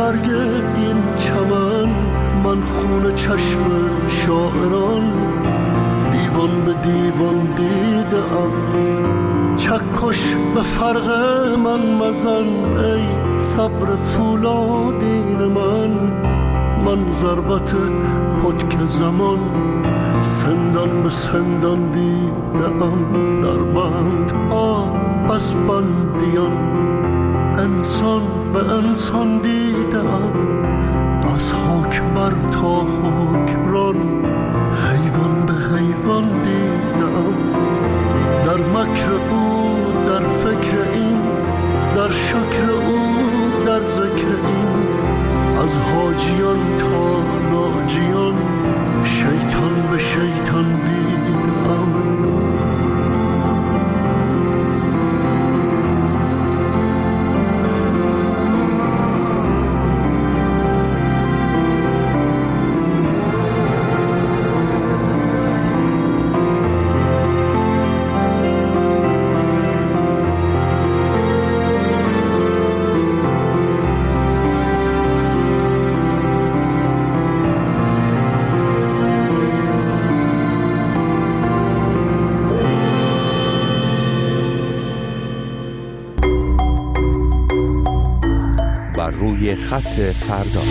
برگ این چمن، من خون چشم شاعران دیوان به دیوان دیدم. چکش به فرق من مزن ای صبر فولادین من ضربت پتک زمان سندان به سندان دیدم. در بند ها بس بندیان انسان به انسان دیدم. از حاکمر تا حکمران حیوان به حیوان دیدم. در مکر او در فکر این، در شکر او در ذکر این، از حاجیان تا ناجیان شیطان به شیطان دیدم. روی خط فردا.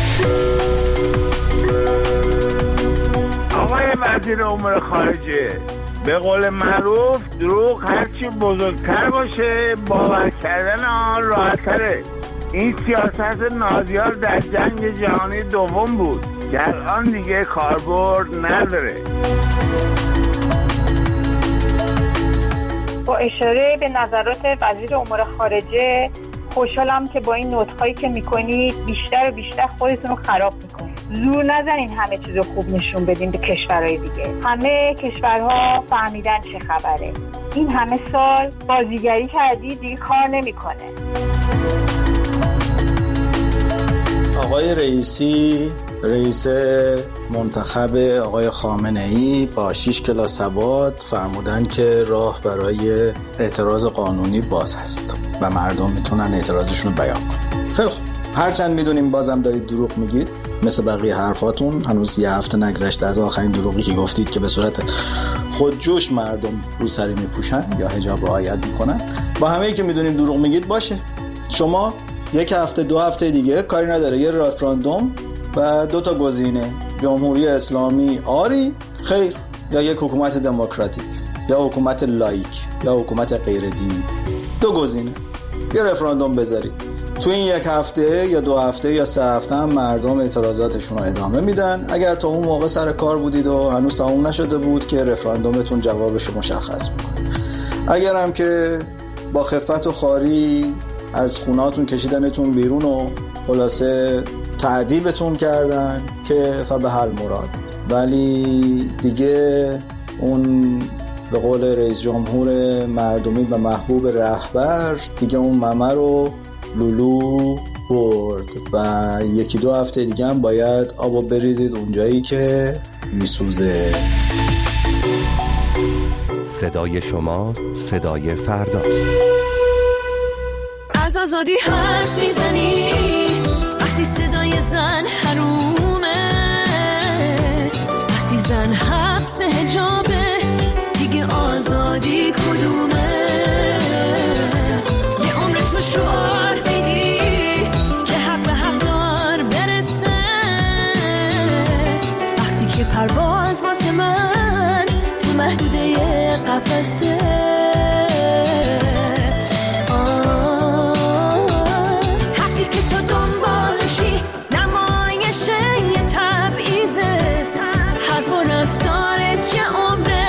آقای وزیر امور خارجه، به قول معروف دروغ هرچی بزرگتر باشه باور کردن آن راحت‌تره. این سیاست نازیار در جنگ جهانی دوم بود که الان دیگه کاربرد نداره. با اشاره به نظرات وزیر امور خارجه، خوشحالم که با این نطقایی که میکنید بیشتر و بیشتر خودتون رو خراب میکنید. زور نزنین همه چیزو خوب نشون بدین به کشورهای دیگه. همه کشورها فهمیدن چه خبره. این همه سال بازیگری کردی دیگه کار نمیکنه. آقای رئیسی، رئیس منتخب آقای خامنه‌ای با 6 کلاس سواد فرمودن که راه برای اعتراض قانونی باز هست و مردم میتونن اعتراضشون رو بیان کنن. خیلی خوب، هرچند میدونیم بازم دارید دروغ میگید مثل بقیه حرفاتون. هنوز یه هفته نگذشته از آخرین دروغی که گفتید که به صورت خودجوش مردم روسری میپوشن یا حجاب رعایت میکنن. با همه‌ای که میدونیم دروغ میگید باشه، شما یک هفته 2 هفته دیگه کاری نداره، یه رفراندوم و 2 تا گزینه، جمهوری اسلامی آری خیر، یا یک حکومت دموکراتیک یا حکومت لایک یا حکومت غیر دینی. 2 گزینه، یه رفراندوم بذارید. تو این 1 هفته یا 2 هفته یا 3 هفته هم مردم اعتراضاتشون رو ادامه میدن. اگر تا اون موقع سر کار بودید و هنوز تموم نشده بود که رفراندومتون جوابش رو مشخص میکنه. اگر هم که با خفت و خاری از خونهاتون کشیدنتون بیرون و خلاصه تعذیبتون کردن که فبه هر مراد، ولی دیگه اون به قول رئیس جمهور مردمی و محبوب رهبر دیگه اون ممه رو لولو برد و 1-2 هفته دیگه هم باید آبو بریزید اونجایی که میسوزه. صدای شما صدای فرداست. از آزادی حرف میزنی وقتی صدای زن حرومه، وقتی زن حبس حجابه دیگه آزادی کدومه؟ یه عمر تو شعار میدی که حق به حق دار برسه، وقتی که پرواز واسه من تو محدوده قفسه. حرف و رفتارت چه عمره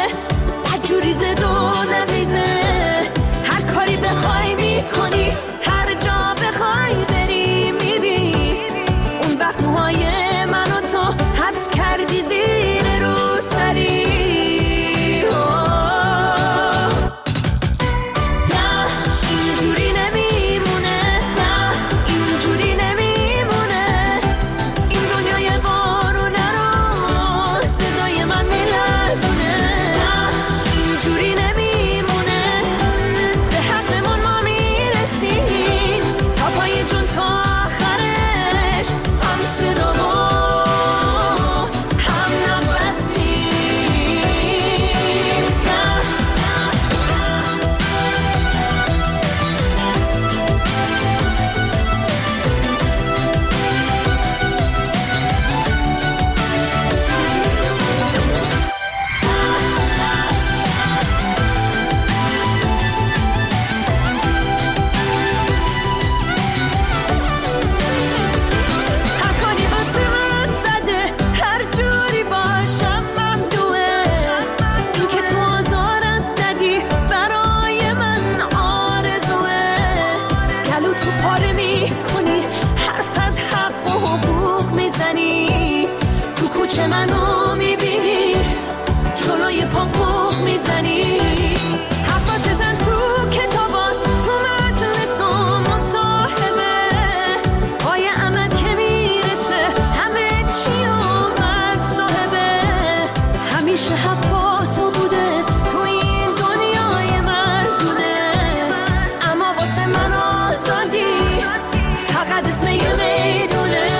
میزنی، تو کوچه منو میبینی جلوی پام بوق میزنی. حواس زن تو کتاباست، تو مجلس و مصاحبه، پای عمد که میرسه همه چی اومد صاحبه. همیشه حق با تو بوده تو این دنیای مردونه، اما واسه من آزادی فقط اسم یه میدونه.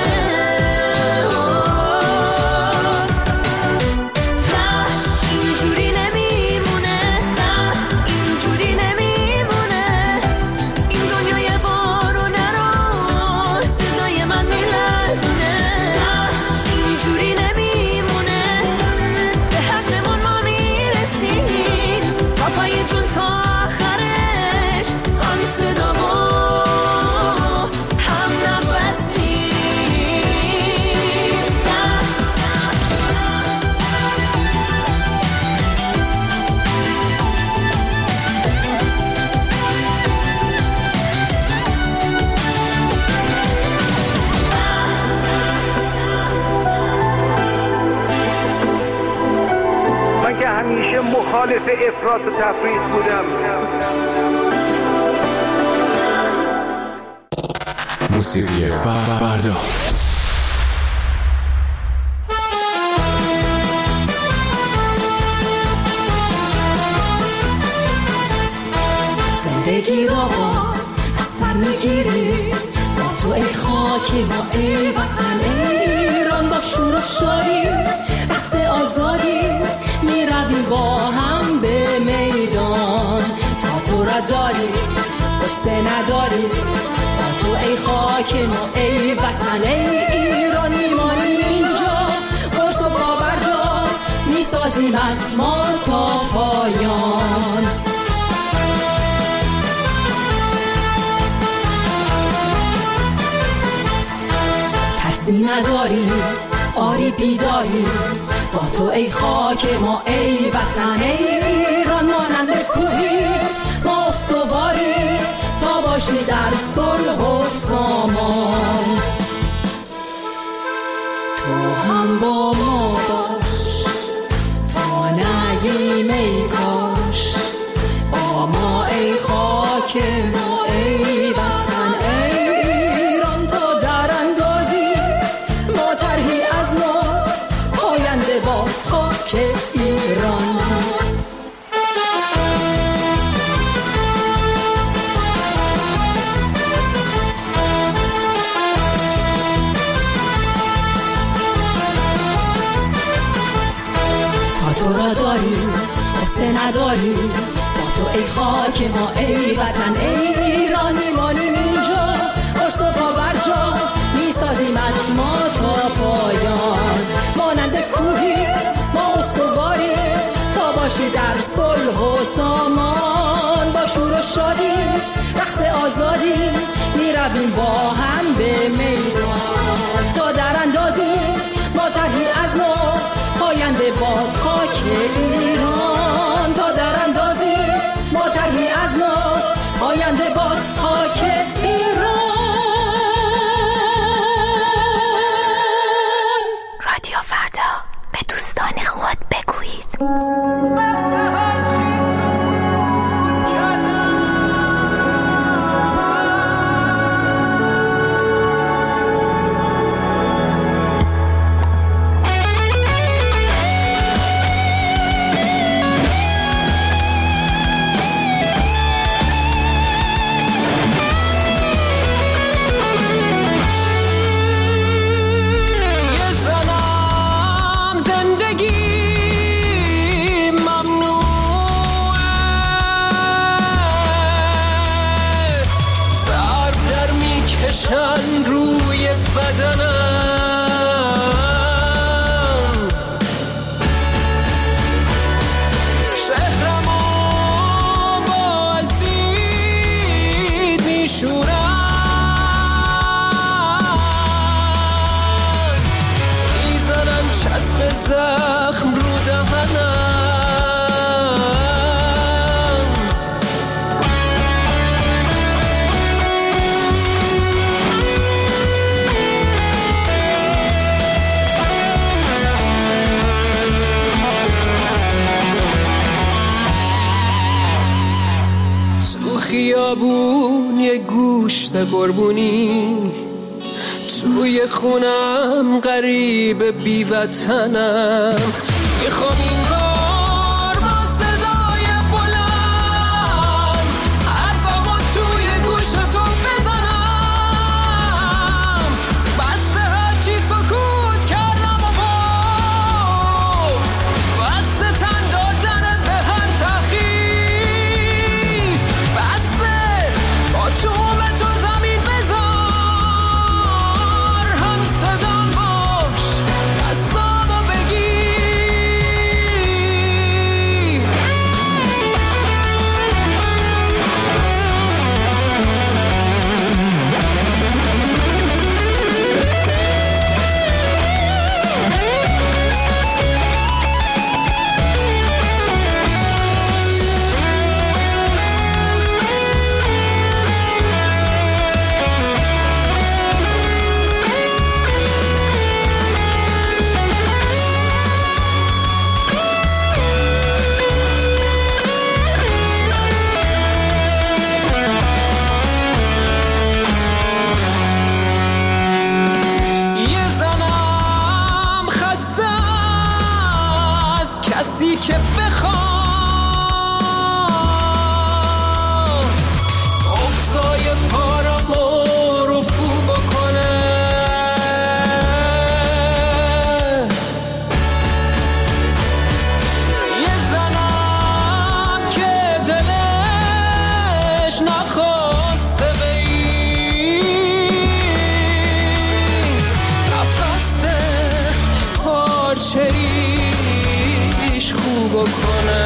مخالف افراط و تفریط بودم. موسیقی فردا. زندگی را باز از سر میگیری، با تو ای خاک ما ای وطن ایران، با شور و شادی رقص آزادی میرویم با هم به میدان. تا تو را داری قصه نداری، با تو ای خاک ما ای وطن ای ایران، میمانی اینجا قرص و باورجا میسازیمت ما تا پایان. ترسی نداری آری بیداری، با تو ای خاک ما ای وطن ای ایران، مانند کوهی ما استواری تا باشی در صلح و سامان. تو هم با ما باش تا نگیم ای کاش، با ما ای خاک ما ای وطن ای ایران، تا در اندازی ما طرحی از ما آینده با خاک ایران. تا تو را داری قصه نداری، با تو ای خاک ما ای وطن ای ایران، میمانیم اینجا قرص و باورجا میسازیمت ما تا پایان. مانند کوهی ما استواری تا باشی در صلح و سامان، با شور و شادی رقص آزادی میرویم با هم به میدان. تا در اندازی ما طرحی از نو آینده باد خاک ایران، تا در اندازی ما طرحی از نو آینده باد خاک ایران. رادیو فردا، به دوستان خود بگویید. روی بدنم شهرمو با اسید میشورم، میزنم چسب زخم رو دهنم. پشت قربونی، توی خونم غریب بی وطنم. میخوام این بار با صدای بلند حرفمو توی گوشتون بزنم. بس هرچی سکوت کردم و باز بس تن دادن به هر تحقیق. بس با توم تو زمین بذار هم صدام باش دستامو بگیر. یه زنم خسته از کسی که بخواد اقصای پارامو رفو بکنه. یه زنم که دلش نخواسته نفس پارچه‌ایش خوب کنه.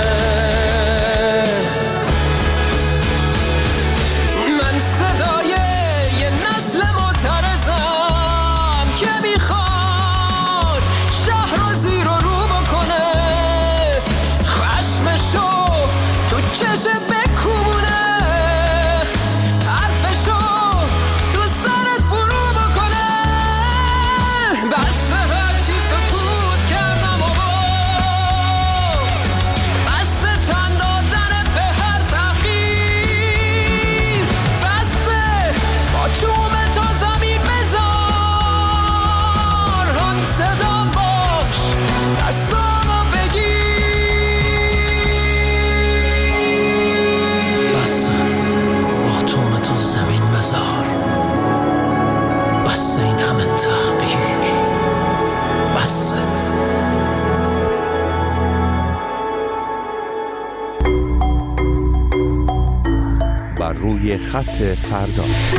من صدای یه نسل معترضم که میخواد شهر رو زیر و رو بکنه. خشمشو تو چشم بکوبونه، حرفشو تو سرت فرو بکنه. بس هرچی سکوت کردم و باز بس تن دادن به هر تحقیر. بس با توم تو زمین بذار هم صدام باش دستامو بگیر. بس با توم تو زمین بذار، بس این همه تحقیر. بس بر روی خط فردا.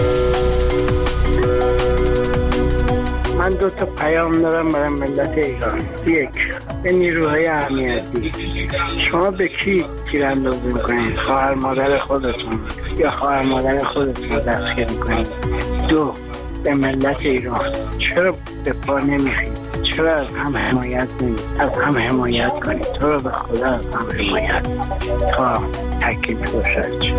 من 2 تا پیام دارم برای ملت ایران. 1 به نیروهای امنیتی، شما به کی تیراندازی میکنید؟ خواهر مادر خودتون یا خواهر مادر خودتون رو دستگیر میکنید؟ 2 به ملت ایران، چرا به پا نمیخید؟ چرا از هم حمایت نمید؟ از هم حمایت کنید. تو رو به خدا از هم حمایت تا تکیل باشد.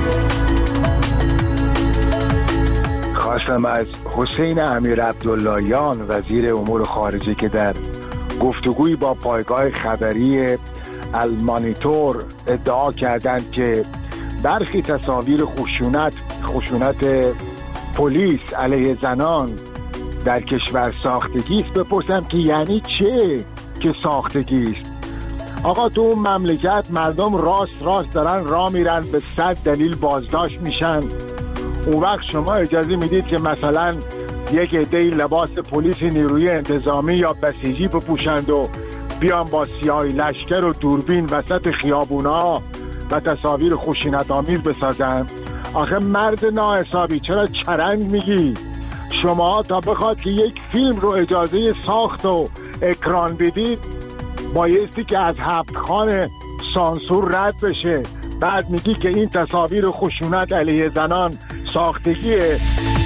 خواستم از حسین امیر عبداللهیان وزیر امور خارجه که در گفتگوی با پایگاه خبری المانیتور ادعا کردند که برخی تصاویر خشونت پلیس علیه زنان در کشور ساختگی است، بپرسم که یعنی چه که ساختگی است؟ آقا تو اون مملکت مردم راست دارن راه میرن، به 100 دلیل بازداشت میشن. اون وقت شما اجازه میدید که مثلا یک عده‌ای لباس پلیس نیروی انتظامی یا بسیجی بپوشند و بیان با سیاهی لشکر و دوربین وسط خیابونا و تصاویر خشونت‌آمیز بسازن؟ آخه مرد ناحسابی، چرا چرند میگی؟ شما تا بخواد که یک فیلم رو اجازه ساخت و اکران بدید بایستی که از هفت‌خوان سانسور رد بشه. بعد میگی که این تصاویر خشونت علیه زنان ساختگیه.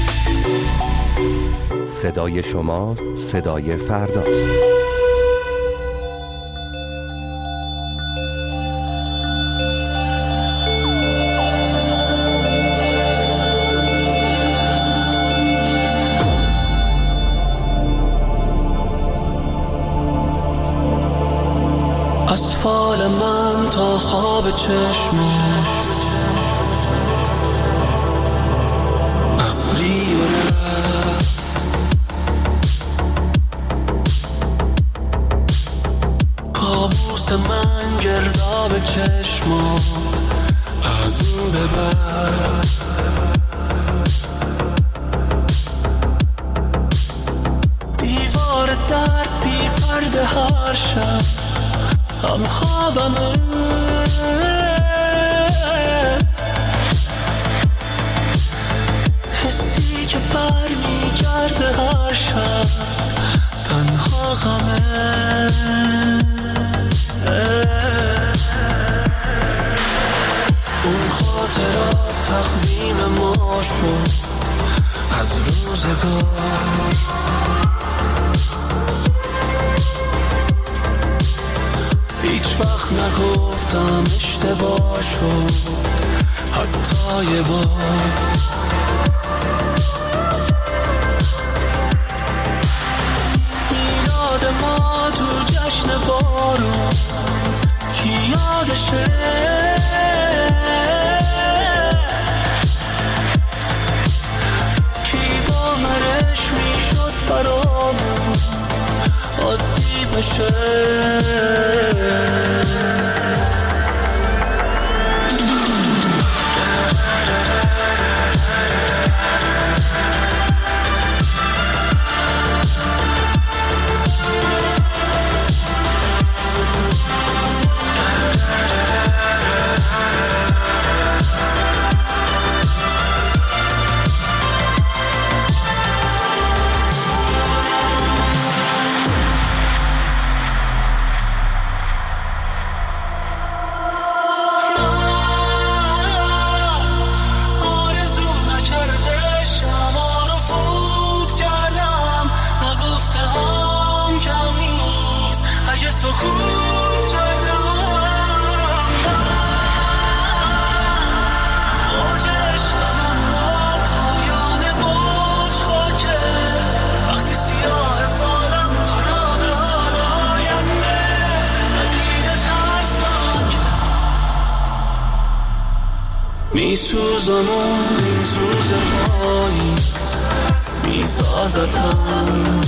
صدای شما صدای فرداست. از فال من تا خواب چشمت تمام چشمات از این به بعد دیوار درد بی پرده هر شب هم خوابمه حسی که بر میگرده هر شب تنها غمه اون خاطرات تقویم ما شد از روزگار هیچ وقت نگفتم اشتباه شد حتی یه بار میلاد ما تو جشن بارون کی یادشه کی باورش میشد برامون عادی بشه سکوت کردم موج عشقم اما پایان موج خاکه وقتی سیاه فالم خراب ران آینده ندیده ترسناکه میسوزم و این سوز پاییز میسازتم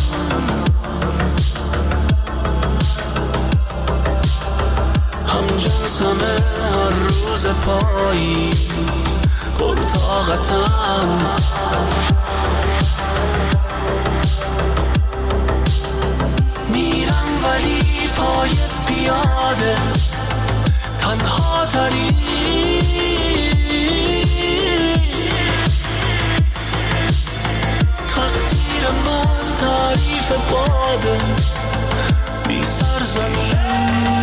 همه هر روز پاییز پرطاقتم میرم ولی پای پیاده تنها تری تقدیر من تعریف باده بی سرزمین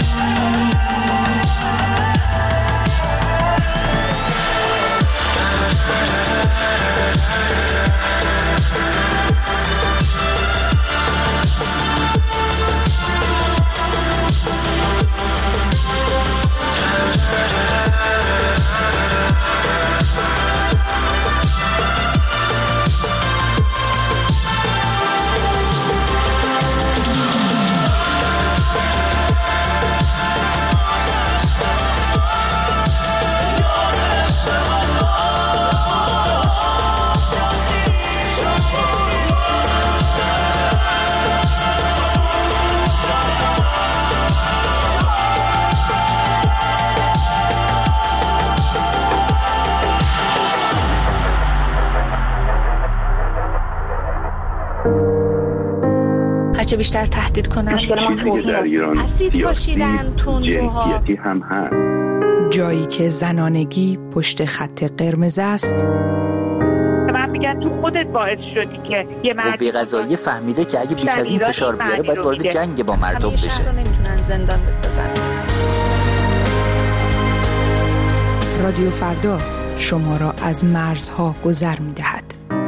هرچه بیشتر تهدید کنن در ایران اسید پاشیدن تندروها هم هست. جایی که زنانگی پشت خط قرمز است. من میگن تو خودت باعث شدی که یه قوه قضاییه فهمیده که اگه بیش از این فشار بیاره باید وارد جنگ با مردم بشه. شهر رو نمیتونن زندان بسازن. رادیو فردا شما را از مرزها گذر می‌دهد.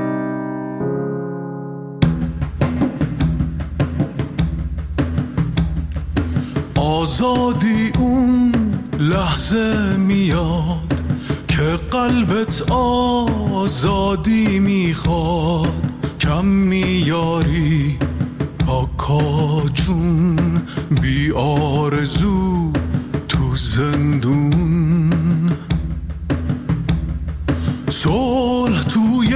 آزادی اون لحظه میاد که قلبت آزادی میخواد، کم میاری کاکا جون بی آرزو تو زندون. صلح توی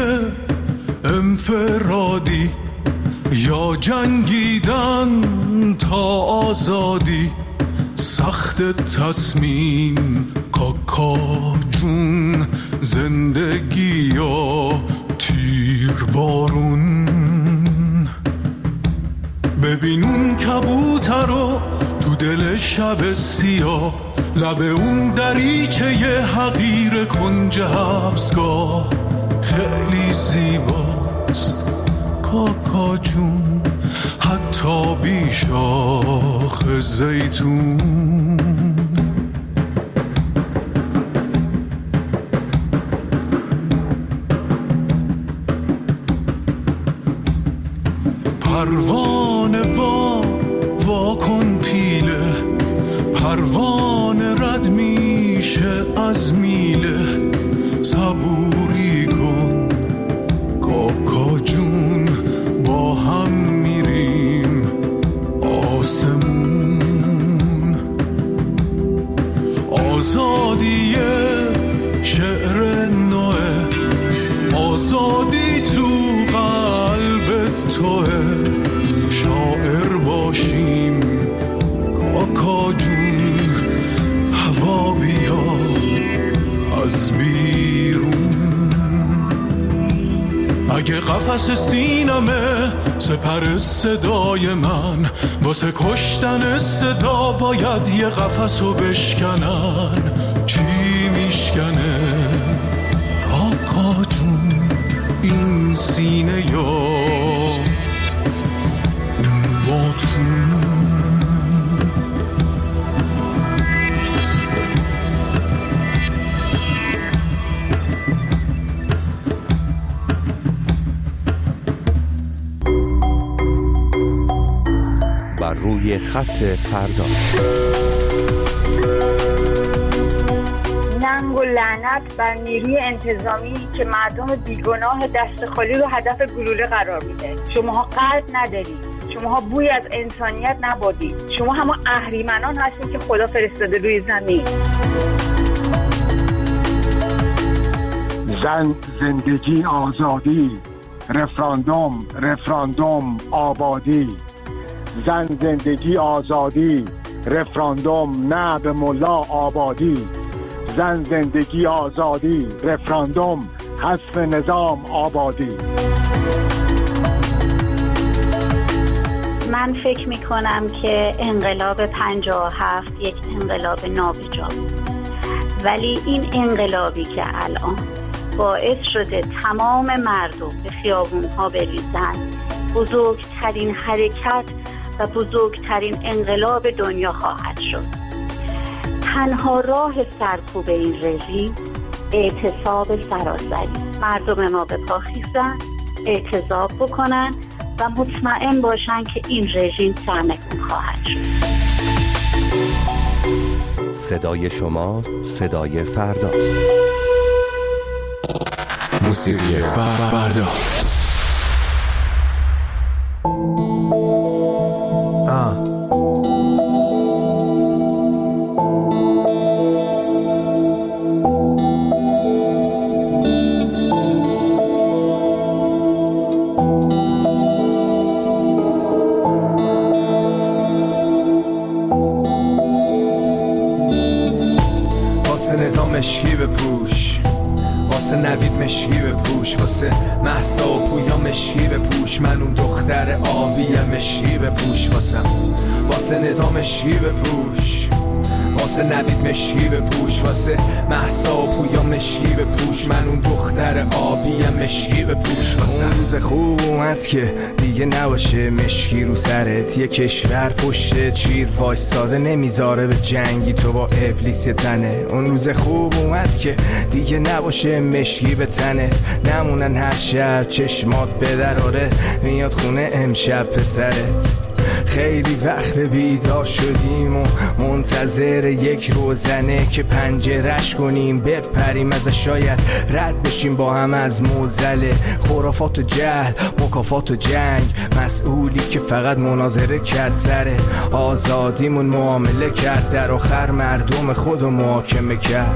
انفرادی یا جنگیدن تا آزادی، سخت تصمیم کاکا جون، زندگی یا تیر بارون. ببین اون کبوتر رو تو دل شب سیاه، لب اون دریچه ی حقیر کنج حبسگاه. خیلی زیباست کاکا جون، حتی بی شاخ زیتون. پروانه وا کن پیله، پروانه رد میشه از میله. صبوری کن کاکا جون، با هم میریم آسمون. آزادی شعر نوه، آزادی تو قلب توه. شاعر باشیم کاکا جون، هوا بیا از بیرون. اگه قفس سینمه سپر صدای من، واسه کشتن صدا باید یه قفسو بشکنن. چی میشکنه کاکا جون این سینه یا اون باتون؟ بر روی خط فردا. ننگ و لعنت بر نیروی انتظامی که مردم بیگناه دست خالی رو هدف گلوله قرار میده. شماها قلب ندارید، شماها بوی از انسانیت نبودید. شما همه اهریمنان هستید که خدا فرستاده روی زمین. زن، زندگی، آزادی، رفراندوم، آبادی. زن، زندگی، آزادی، رفراندوم، نه به ملا آبادی. زن، زندگی، آزادی، رفراندوم، حذف نظام آبادی. من فکر میکنم که انقلاب 57 یک انقلاب نابجا، ولی این انقلابی که الان باعث شده تمام مردم به خیابون‌ها بریزن، بزرگترین حرکت و بزرگترین انقلاب دنیا خواهد شد. تنها راه سرکوب این رژیم اعتصاب سراسری. مردم ما به پا خیزن، اعتصاب بکنن و مطمئن باشن که این رژیم سرنگون خواهد شد. صدای شما صدای فرداست. موسیقی فردا. مشکی بپوش، واسه نوید مشکی بپوش، واسه مهسا و پویا مشکی بپوش، من اون دختر آبیم مشکی بپوش، واسه ندا مشکی بپوش، واسه نوید مشکی بپوش، واسه مهسا و پویا مشکی بپوش، من اون دختر آبیم مشکی بپوش. اون روز خوب اومد که دیگه نباشه مشکی رو سرت، یه کشور پشت چیر وایستاده نمیذاره به جنگی تو با ابلیس تنه. اون روز خوب اومد که دیگه نباشه مشکی به تنت، نمونن هر شب چشمات به دراره میاد خونه امشب پسرت. خیلی وقت بیدار شدیم و منتظر یک روزنه که پنجرش کنیم بپریم ازش، شاید رد بشیم با هم از موزله خرافات و جهل، مکافات و جنگ. مسئولی که فقط مناظره کرد سر آزادیمون معامله کرد، در آخر مردم خودو محاکمه کرد.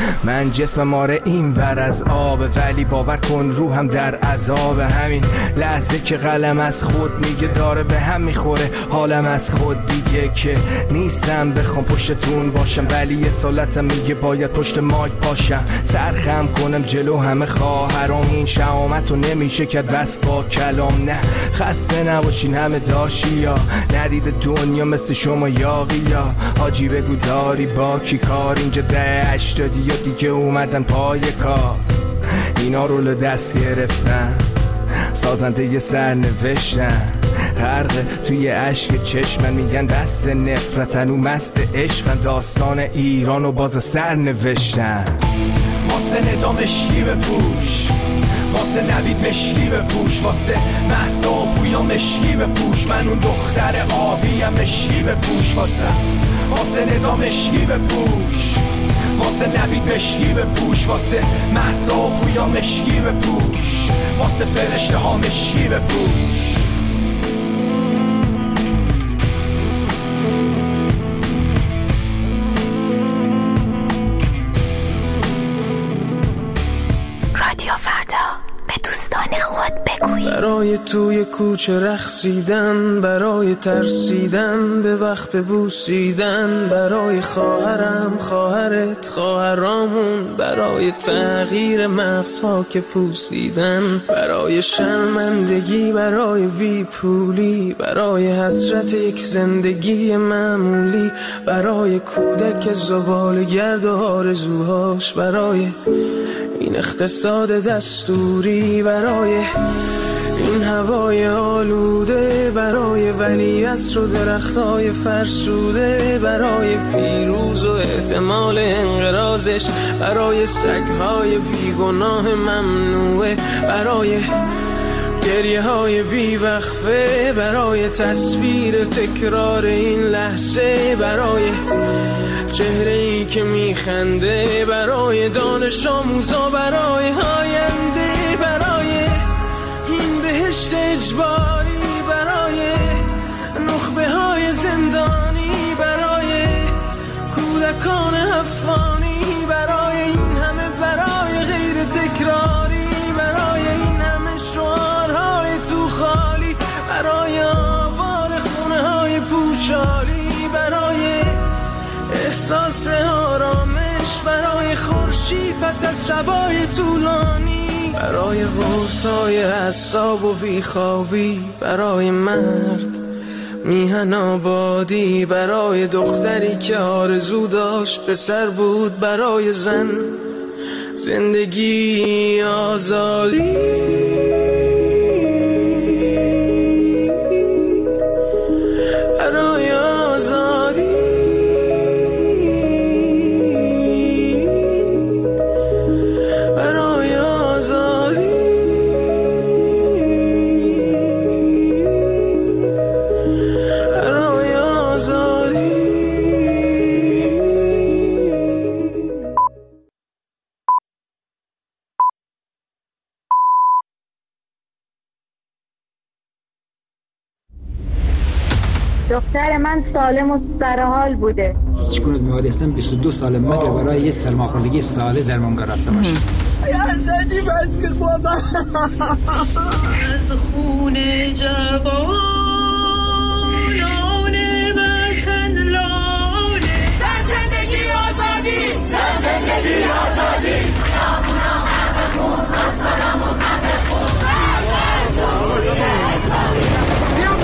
من جسم ماره این ور از آب، ولی باور کن روحم در عذاب. همین لحظه که قلم از خود میگه داره به هم میخوره حالم از خود دیگه، که نیستم بخوام پشتتون باشم، ولی یه سالتم میگه باید پشت مایک باشم. سرخم کنم جلو همه خواهرام، این شهامت رو نمیشه کرد وصف با کلام. نه خسته نباشین همه داشیا، ندید دنیا مثل شما یاقیا. حاجی بگو داری با کی کار، اینجا 80 یا دیگه اومدن پای کار. اینا رو دست گرفتن، سازنده یه سر نوشتن، غرق توی عشق چشمن، میگن دست نفرتن و مست عشقن. داستان ایران و باز سر نوشتن. واسه ندام مشکی بپوش، واسه نوید مشکی بپوش، واسه مهسا و پویا مشکی بپوش، من اون دختر آبیم مشکی بپوش. واسه ندام مشکی بپوش، واسه نوید مشکی بپوش، واسه مهسا و پویا مشکی بپوش، واسه فرشته ها مشکی بپوش. رادیو فردا، به دوستان خود بگویید. برای توی کوچه رقصیدن، برای ترسیدن به وقت بوسیدن، برای خواهرم خواهرت خواهرامون، برای تغییر مغزها که پوسیدن، برای شرمندگی برای بی پولی، برای حسرت یک زندگی معمولی، برای کودک زباله‌گرد و آرزوهاش، برای این اقتصاد دستوری، برای این هوای آلوده، برای ولیعصر و درختای فرسوده، برای پیروز و احتمال انقراضش، برای سگهای بیگناه ممنوعه، برای گریه های بیوقفه، برای تصویر تکرار این لحظه، برای چهره ای که میخنده، برای دانش آموزا، برای آینده، برای این بهشت اجباری، برای نخبه های زندانی، برای کودکان افغانی، برای این همه برای غیر تکراری، برای این همه شعارهای تو خالی، برای آوار خونه های پوشالی، برای احساس آرامش، برای خورشید پس از شبای طولانی، برای قرصای اعصاب و بیخوابی، برای مرد میهن آبادی، برای دختری که آرزو داشت پسر بود، برای زن زندگی آزادی، برای آزادی، برای آزادی، برای آزادی. دختر من سالم و سرحال بوده. هیچ گونه بیماری هستم 22 سال مگر برای یه سرماخوردگی ساله درمانگاه رفته باشه. یا زدی بس که بابا از خون جوان